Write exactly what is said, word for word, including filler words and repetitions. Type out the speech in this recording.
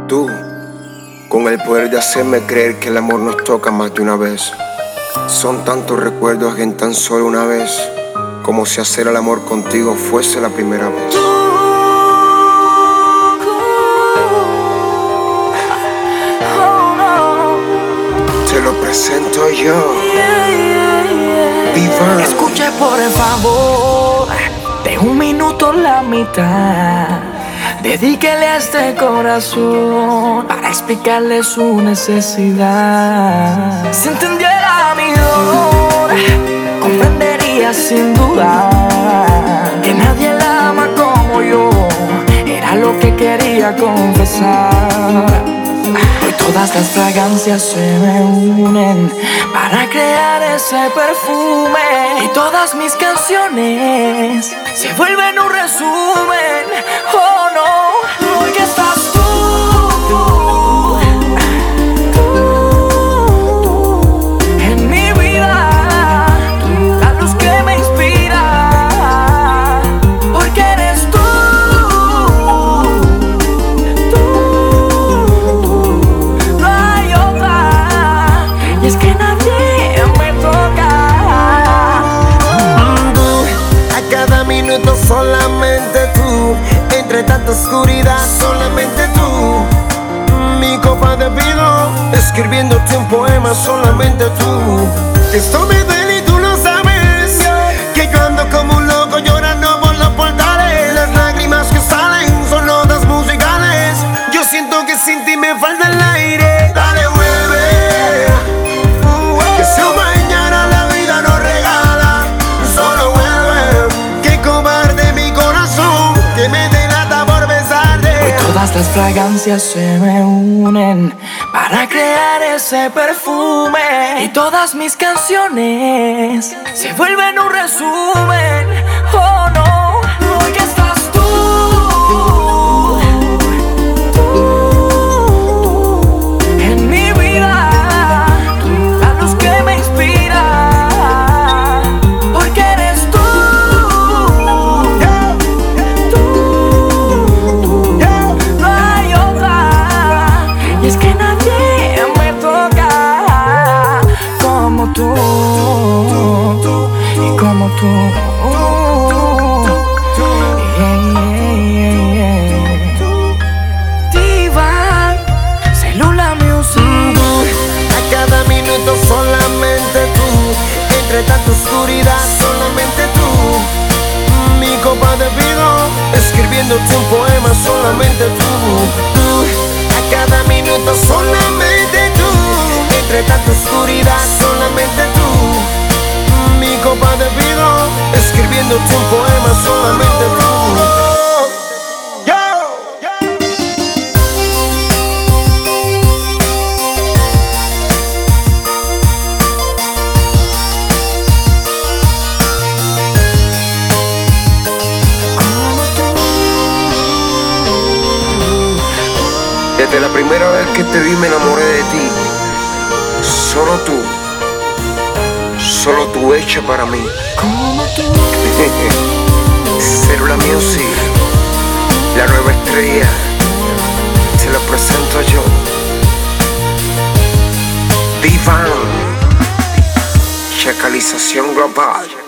Tú, con el poder de hacerme creer que el amor nos toca más de una vez. Son tantos recuerdos en tan solo una vez, como si hacer el amor contigo fuese la primera vez. Te lo presento yo, Vivan. Escuche por el favor, de un minuto la mitad. Dedíquele a este corazón para explicarle su necesidad. Si entendiera mi dolor, comprendería sin duda que nadie la ama como yo. Era lo que quería confesar. Hoy todas las fragancias se me unen para crear ese perfume, y todas mis canciones se vuelven un resumen. Oh no, porque estás tú, tú en mi vida, la luz que me inspira, porque eres tú, tú, no hay otra, y es que nadie me toca. Tú, a cada minuto solamente tú, entre tanta oscuridad, solamente tú. Mi copa de vino, escribiéndote un poema, solamente tú. Que esto me duele y tú lo sabes, que yo ando como un loco llorando por los portales. Las lágrimas que salen son notas musicales. Yo siento que sin ti me falta el aire. Dale, vuelve, que si mañana la vida nos regala, solo vuelve. Que cobarde mi corazón, que me delata por besarte. Hoy todas las fragancias se me unen para crear ese perfume, y todas mis canciones se vuelven un resumen. Oh no, porque estás tú, tú en mi vida, la luz que me inspira, porque eres tú, tú, no hay otra, y es que nadie me toca como tú, y como tú. Yeah, yeah, yeah. Divan, Cellular Music. A cada minuto solamente tú, entre tanta oscuridad, solamente tú. Mi copa de vino, escribiéndote un poema, solamente tú. Tú, a cada minuto solamente tú, entre tanta oscuridad, solamente tú. Mi copa de vino, escribiéndote un poema, solamente tú. Desde la primera vez que te vi me enamoré de ti. Solo tú, solo tú hecha para mí. Como tú. Cellular Music, la nueva estrella, te lo presento yo, Vivan, Chacalización global.